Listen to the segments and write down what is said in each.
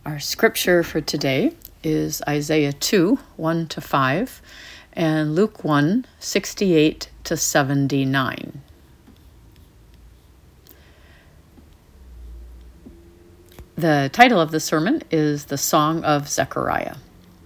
Our scripture for today is Isaiah 2, 1-5, and Luke 1, 68-79. The title of the sermon is The Song of Zechariah.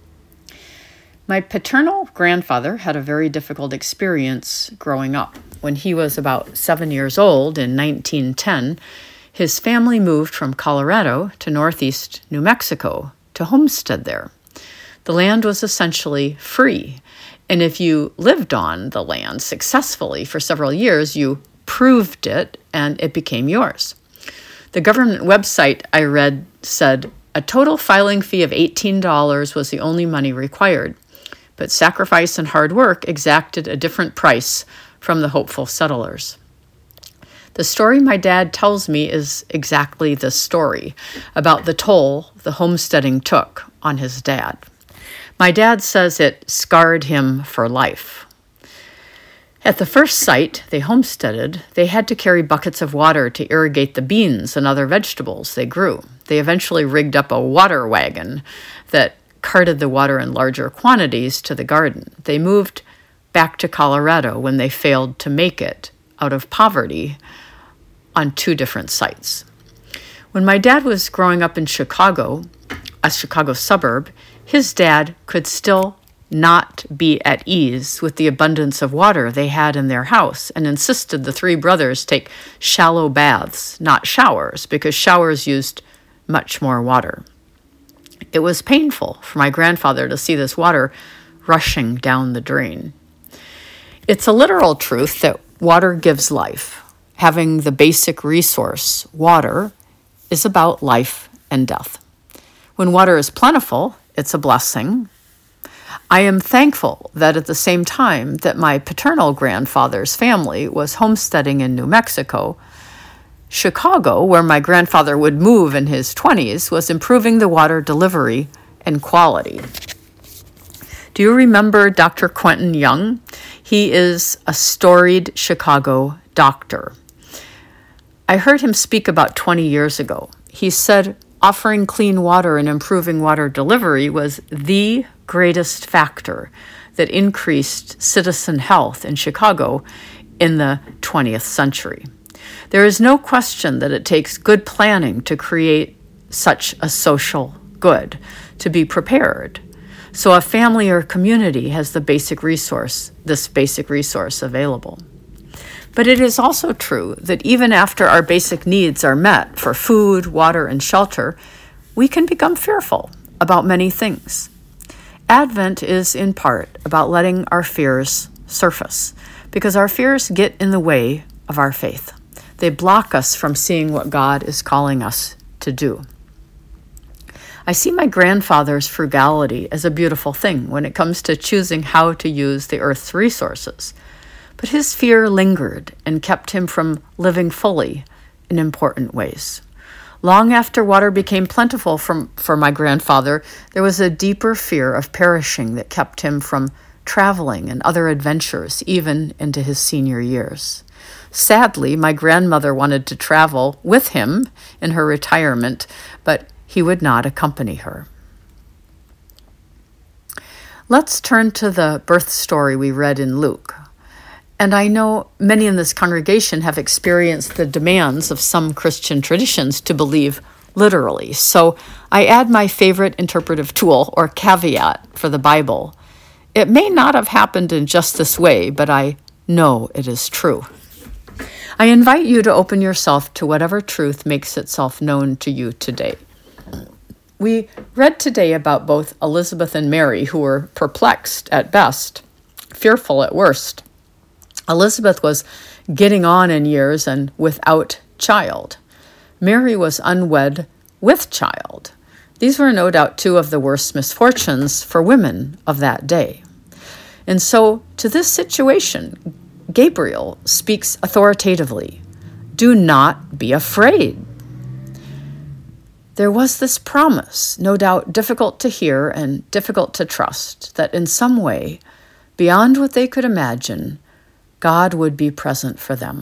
My paternal grandfather had a very difficult experience growing up. When he was about 7 years old in 1910, his family moved from Colorado to northeast New Mexico to homestead there. The land was essentially free, and if you lived on the land successfully for several years, you proved it and it became yours. The government website I read said a total filing fee of $18 was the only money required, but sacrifice and hard work exacted a different price from the hopeful settlers. The story my dad tells me is exactly this story about the toll the homesteading took on his dad. My dad says it scarred him for life. At the first site they homesteaded, they had to carry buckets of water to irrigate the beans and other vegetables they grew. They eventually rigged up a water wagon that carted the water in larger quantities to the garden. They moved back to Colorado when they failed to make it out of poverty on 2 different sites. When my dad was growing up in Chicago, a Chicago suburb, his dad could still not be at ease with the abundance of water they had in their house and insisted the 3 brothers take shallow baths, not showers, because showers used much more water. It was painful for my grandfather to see this water rushing down the drain. It's a literal truth that water gives life. Having the basic resource, water, is about life and death. When water is plentiful, it's a blessing. I am thankful that at the same time that my paternal grandfather's family was homesteading in New Mexico, Chicago, where my grandfather would move in his 20s, was improving the water delivery and quality. Do you remember Dr. Quentin Young? He is a storied Chicago doctor. I heard him speak about 20 years ago. He said offering clean water and improving water delivery was the greatest factor that increased citizen health in Chicago in the 20th century. There is no question that it takes good planning to create such a social good, to be prepared. So a family or community has this basic resource available. But it is also true that even after our basic needs are met for food, water, and shelter, we can become fearful about many things. Advent is in part about letting our fears surface, because our fears get in the way of our faith. They block us from seeing what God is calling us to do. I see my grandfather's frugality as a beautiful thing when it comes to choosing how to use the earth's resources. But his fear lingered and kept him from living fully in important ways. Long after water became plentiful for my grandfather, there was a deeper fear of perishing that kept him from traveling and other adventures, even into his senior years. Sadly, my grandmother wanted to travel with him in her retirement, but he would not accompany her. Let's turn to the birth story we read in Luke. And I know many in this congregation have experienced the demands of some Christian traditions to believe literally. So I add my favorite interpretive tool or caveat for the Bible. It may not have happened in just this way, but I know it is true. I invite you to open yourself to whatever truth makes itself known to you today. We read today about both Elizabeth and Mary, who were perplexed at best, fearful at worst. Elizabeth was getting on in years and without child. Mary was unwed with child. These were no doubt 2 of the worst misfortunes for women of that day. And so, to this situation, Gabriel speaks authoritatively. Do not be afraid. There was this promise, no doubt difficult to hear and difficult to trust, that in some way, beyond what they could imagine, God would be present for them.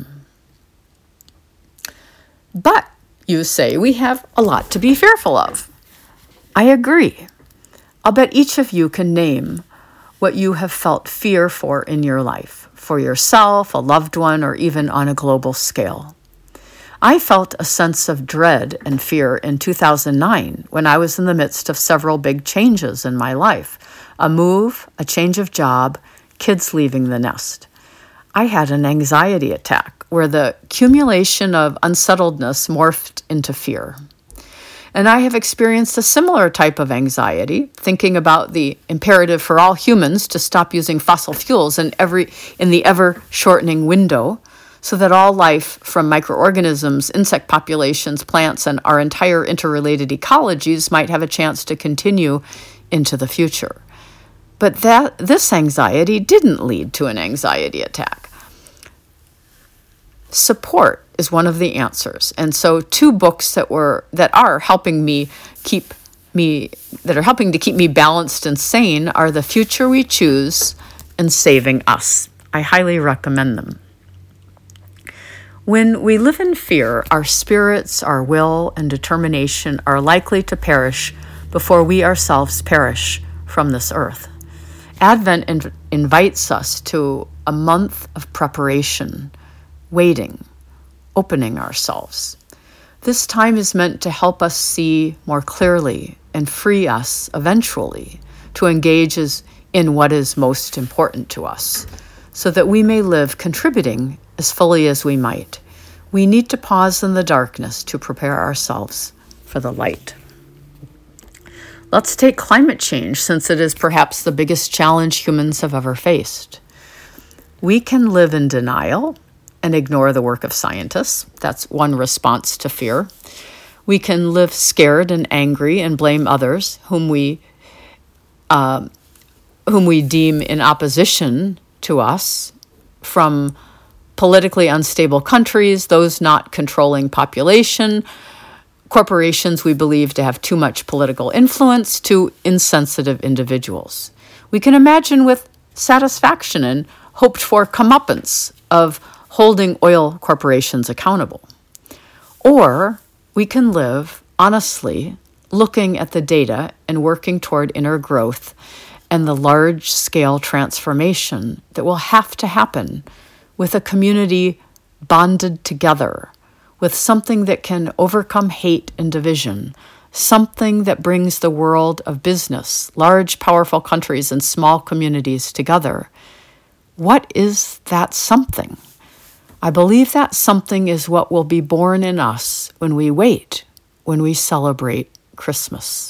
But, you say, we have a lot to be fearful of. I agree. I'll bet each of you can name what you have felt fear for in your life, for yourself, a loved one, or even on a global scale. I felt a sense of dread and fear in 2009 when I was in the midst of several big changes in my life. A move, a change of job, kids leaving the nest. I had an anxiety attack where the accumulation of unsettledness morphed into fear. And I have experienced a similar type of anxiety, thinking about the imperative for all humans to stop using fossil fuels in the ever-shortening window, so that all life from microorganisms, insect populations, plants, and our entire interrelated ecologies might have a chance to continue into the future. But this anxiety didn't lead to an anxiety attack. Support is one of the answers. And so 2 books that are helping to keep me balanced and sane are The Future We Choose and Saving Us. I highly recommend them. When we live in fear, our spirits, our will, and determination are likely to perish before we ourselves perish from this earth. Advent invites us to a month of preparation, waiting, opening ourselves. This time is meant to help us see more clearly and free us eventually to engage in what is most important to us, so that we may live contributing as fully as we might. We need to pause in the darkness to prepare ourselves for the light. Let's take climate change, since it is perhaps the biggest challenge humans have ever faced. We can live in denial and ignore the work of scientists. That's one response to fear. We can live scared and angry and blame others whom we deem in opposition to us, from politically unstable countries, those not controlling population, corporations we believe to have too much political influence, to insensitive individuals. We can imagine with satisfaction and hoped for comeuppance of holding oil corporations accountable. Or we can live honestly, looking at the data and working toward inner growth and the large-scale transformation that will have to happen with a community bonded together, with something that can overcome hate and division, something that brings the world of business, large, powerful countries and small communities together. What is that something? I believe that something is what will be born in us when we wait, when we celebrate Christmas.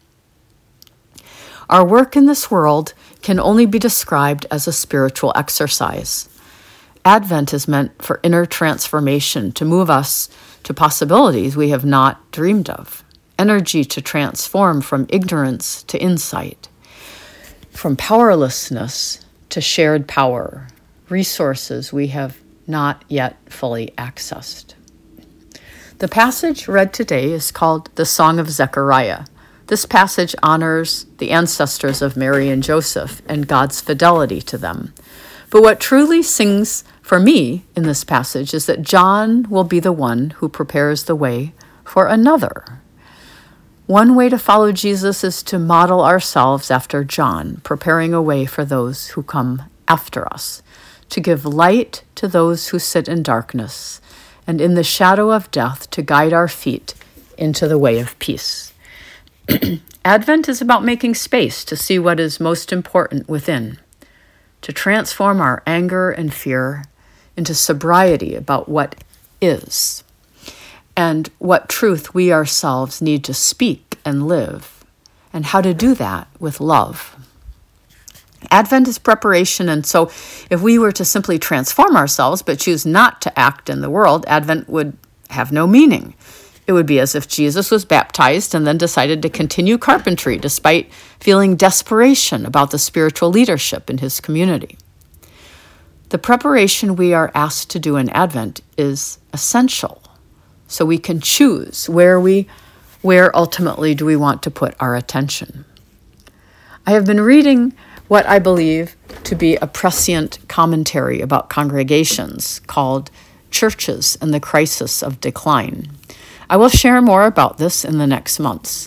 Our work in this world can only be described as a spiritual exercise. Advent is meant for inner transformation, to move us to possibilities we have not dreamed of, energy to transform from ignorance to insight, from powerlessness to shared power, resources we have not yet fully accessed. The passage read today is called the Song of Zechariah. This passage honors the ancestors of Mary and Joseph and God's fidelity to them. But what truly sings for me in this passage is that John will be the one who prepares the way for another. One way to follow Jesus is to model ourselves after John, preparing a way for those who come after us, to give light to those who sit in darkness, and in the shadow of death to guide our feet into the way of peace. Advent is about making space to see what is most important within, to transform our anger and fear into sobriety about what is, and what truth we ourselves need to speak and live, and how to do that with love. Advent is preparation, and so if we were to simply transform ourselves but choose not to act in the world, Advent would have no meaning. It would be as if Jesus was baptized and then decided to continue carpentry despite feeling desperation about the spiritual leadership in his community. The preparation we are asked to do in Advent is essential, so we can choose where ultimately do we want to put our attention. I have been reading what I believe to be a prescient commentary about congregations called Churches and the Crisis of Decline. I will share more about this in the next months.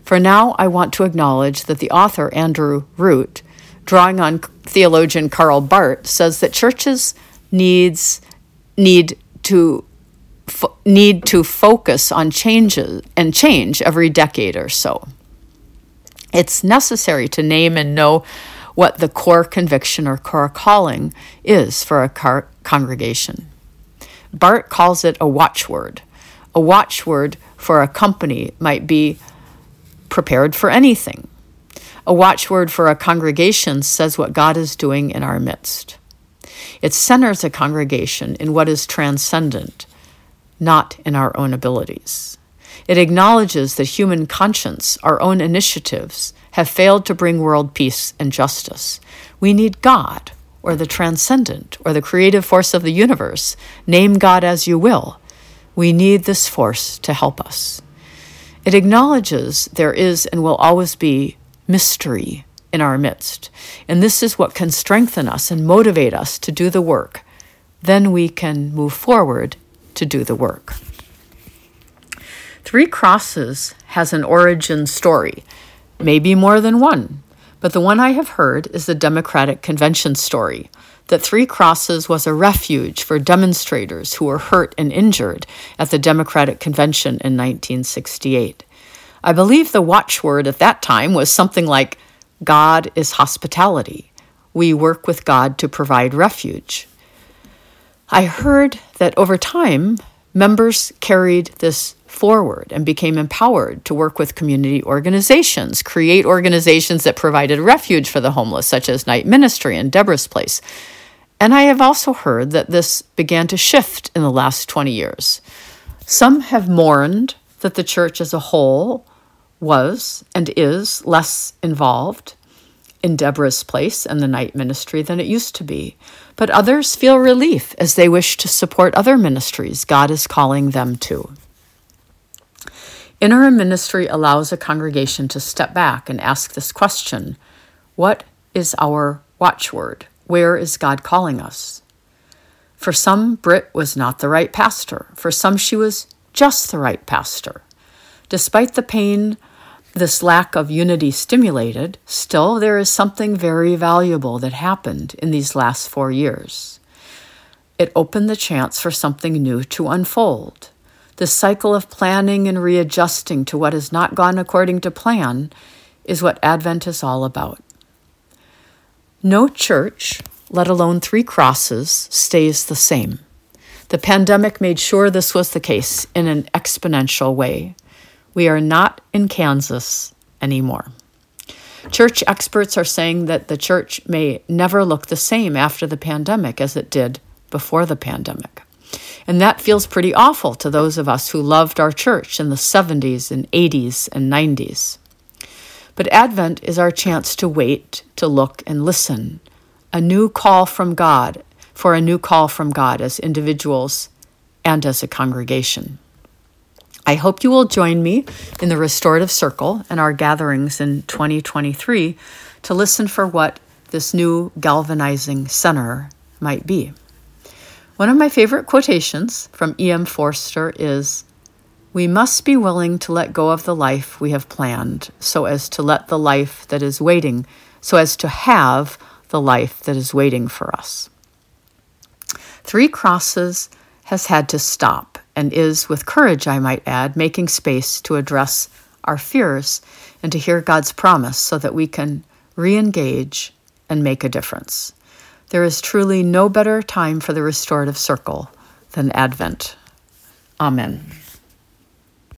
For now, I want to acknowledge that the author, Andrew Root, drawing on theologian Karl Barth, says that churches need to focus on change every decade or so. It's necessary to name and know what the core conviction or core calling is for a congregation. Barth calls it a watchword. A watchword for a company might be prepared for anything. A watchword for a congregation says what God is doing in our midst. It centers a congregation in what is transcendent, not in our own abilities. It acknowledges that human conscience, our own initiatives, have failed to bring world peace and justice. We need God, or the transcendent, or the creative force of the universe. Name God as you will. We need this force to help us. It acknowledges there is and will always be mystery in our midst, and this is what can strengthen us and motivate us to do the work. Then we can move forward to do the work. Three Crosses has an origin story, maybe more than one, but the one I have heard is the Democratic Convention story, that Three Crosses was a refuge for demonstrators who were hurt and injured at the Democratic Convention in 1968. I believe the watchword at that time was something like, God is hospitality. We work with God to provide refuge. I heard that over time, members carried this forward and became empowered to work with community organizations, create organizations that provided refuge for the homeless, such as Night Ministry and Deborah's Place. And I have also heard that this began to shift in the last 20 years. Some have mourned that the church as a whole was and is less involved in Deborah's Place and the Night Ministry than it used to be. But others feel relief as they wish to support other ministries God is calling them to. Interim ministry allows a congregation to step back and ask this question: what is our watchword? Where is God calling us? For some, Britt was not the right pastor. For some, she was just the right pastor. Despite the pain this lack of unity stimulated, still there is something very valuable that happened in these last 4 years. It opened the chance for something new to unfold. The cycle of planning and readjusting to what has not gone according to plan is what Advent is all about. No church, let alone Three Crosses, stays the same. The pandemic made sure this was the case in an exponential way. We are not in Kansas anymore. Church experts are saying that the church may never look the same after the pandemic as it did before the pandemic. And that feels pretty awful to those of us who loved our church in the 70s and 80s and 90s. But Advent is our chance to wait, to look and listen. A new call from God, for a new call from God as individuals and as a congregation. I hope you will join me in the Restorative Circle and our gatherings in 2023 to listen for what this new galvanizing center might be. One of my favorite quotations from E.M. Forster is, "We must be willing to let go of the life we have planned so as to let the life that is waiting, so as to have the life that is waiting for us." Three Crosses has had to stop and is, with courage I might add, making space to address our fears and to hear God's promise so that we can re-engage and make a difference. There is truly no better time for the Restorative Circle than Advent. Amen.